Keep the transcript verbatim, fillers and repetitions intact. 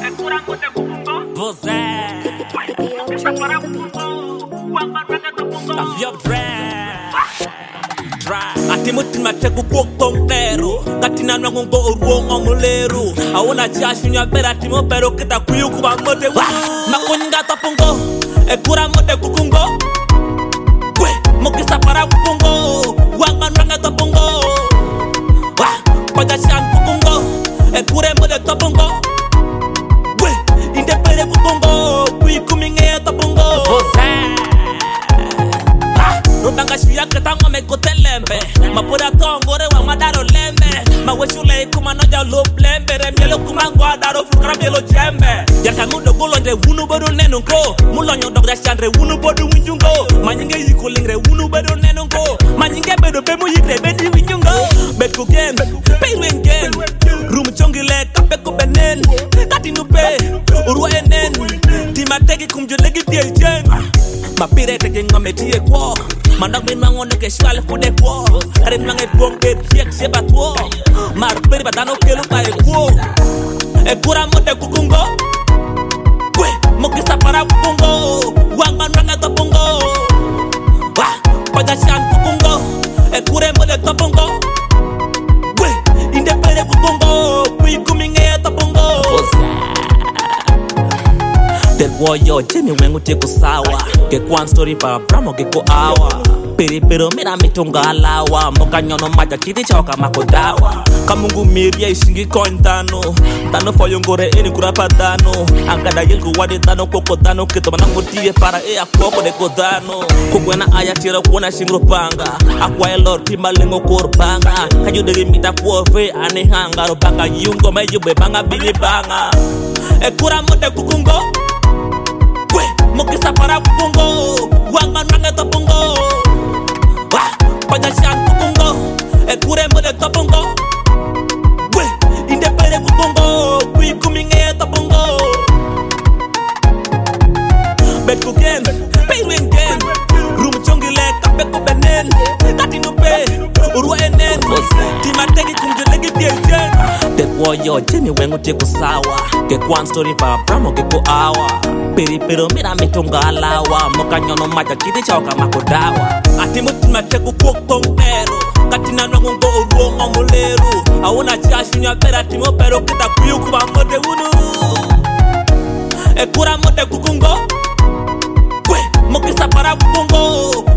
Você Avio Dry Ati mutima teku kuok nero Katina nango ngo uruongo muleru Aona jashu nyabera timo pero kita kuyu kuba mode wunu Makuninga tapungo Ekura mode kukungo Kwe mukisa para kukungo Wanga nanga tapungo Pagashan kukungo Ekure mode tapungo Kwe indepere kukungo Kui kuminge tapungo Rubanga shia ketango me kotelembe Mapura tongore wa madaro lembe Maweshule kuma noja lo plembe Remielo kuma ngwa daro fukara mielo jembe Yarka ngudo golonde wunu bodo nenungo Mulonyo dokda shandre wunu bodo winjungo Manyinge yiko lingre wunu bodo nenungo Manyinge bedo bemu yikre bedi winjungo Betko gen, paywen gen Rum chongile kapeko benen Kati nupe, urwa enen Tima teki kumjolegi tiel jen Mapire teki ngome tie kwa Mandak min mangone ke shwale kude kwa Arin mange bonge piek seba kwa Marpiri batano kelu pa e kwa Ekura mode kukungo Kwe, mukisa para kukungo Wanga nanga topungo Pagashan kukungo Ekure mode topungo Kwe, indepere kukungo Kui kuminge topungo Terwa yo jemi wengu teko sawa Kekwan story pa bramo keko awa Peri pero mira mitunga alawa Moka nyono maja chiti choka makodawa Kamungu miria isingi coin dano Dano foyongore eni kurapa dano Angada yelgu wadi dano koko dano Kito manangu tiye para ea koko deko dano Kugwena aya tira kuona shingro panga Akwa elor tima lengo korbanga Kayu degi mita kuofe ane hanga Robanga yungo meyube banga bili banga Ekura mode kukungo Kwe, mukisa para kukungo Wanga nange topungo Pagashan kukungo Ekure mode topungo Kwe, indepere kukungo Kui kuminge topungo Betko gen, paywen gen Rum chongile kapeko benen Kati nupe, urwa enen Tima teki kumjolegi tiel jen Tekwo yo jemi wengu teko sawa Kekwan story pa bramo keko awa Peri pero mira mitunga alawa Moka nyono maja kiti choka makodawa Ati mutima teku kuok nero Katina nango ngo uruongo muleru Aona jashu nyabera timo pero kita kuyu kuba mode wunu Ekura mode kukungo Kwe mukisa para kukungo